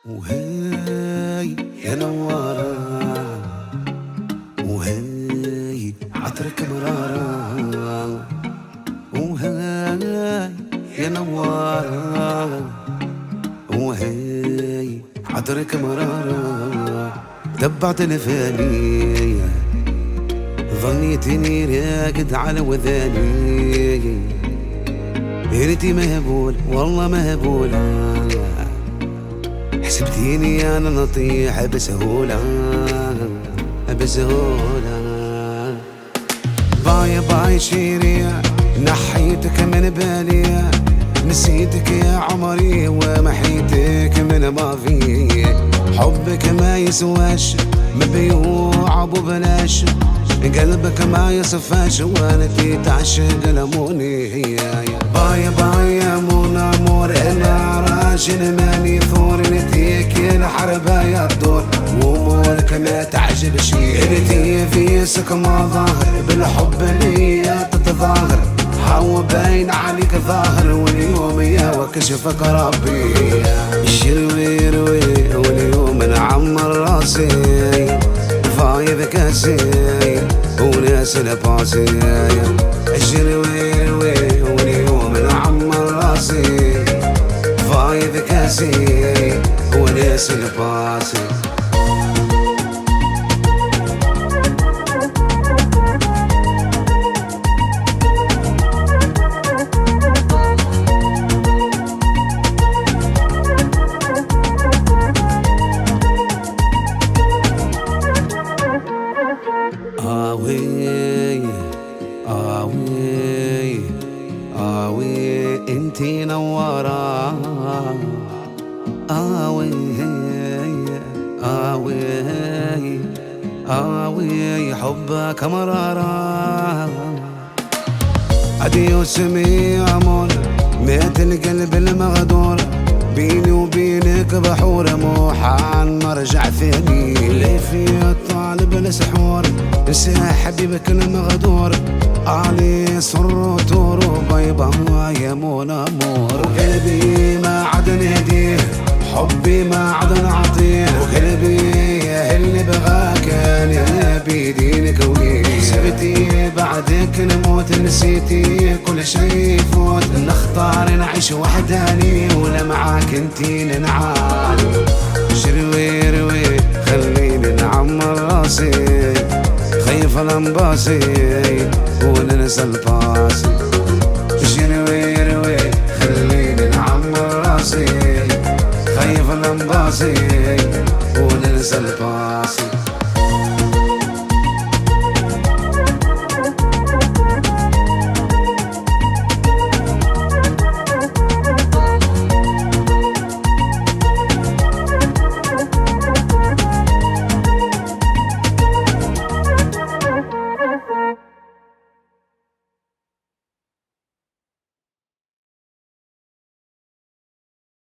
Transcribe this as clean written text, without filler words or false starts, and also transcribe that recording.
وهاي يا نوارة، وهاي عطرك مرارة، وهاي يا نوارة، وهاي عطرك مرارة. تبعت لفاني ظنيتني راقد على وذاني، ريتي مهبول والله مهبولة، حسبتيني انا نطيح بسهولة بسهولة. باي باي شيري نحيتك من بالي، نسيتك يا عمري ومحيتك من ماضي. حبك ما يسواش مبيوع ببلاش، قلبك ما يصفاش وانا تعشق لموني. باي باي يا مون امور انا راجل ماني ثور، نتيك الحربة يا الدور وامورك ما تعجب شي. انتي فيسك ما ظاهر بالحب ليا تتظاهر، هو باين عليك ظاهر واليوم يا وكشفك ربي. الشروي روي واليوم نعمر راسي، فايض كاسي وناس لباسي. الشروي روي واليوم نعمر راسي، فايض كاسي وناس لباسي. آوي انتي نوارة، آوي حبك مرارة. عدي وسمي عمون مات القلب المغدور، بيني وبينك بحور موحان مرجع ثاني. لي في الطالب السحور نسى حبيبك المغدور، علي سر تور بيضا يا مون امور. وقلبي ما عاد نهديه، حبي ما عاد نعطيه، وقلبي يا اللي بغاك انا بيدينك وليه. سبتي بعدك نموت، نسيتي كل شي يفوت، نختار نعيش وحداني ولا معاك انتي ننعاني. شروي روي خليني نعمر راسي، خايف الانباسي وننسى الباسي. شروي روي خليني نعمر راسي، خايف الانباسي وننسى الباسي.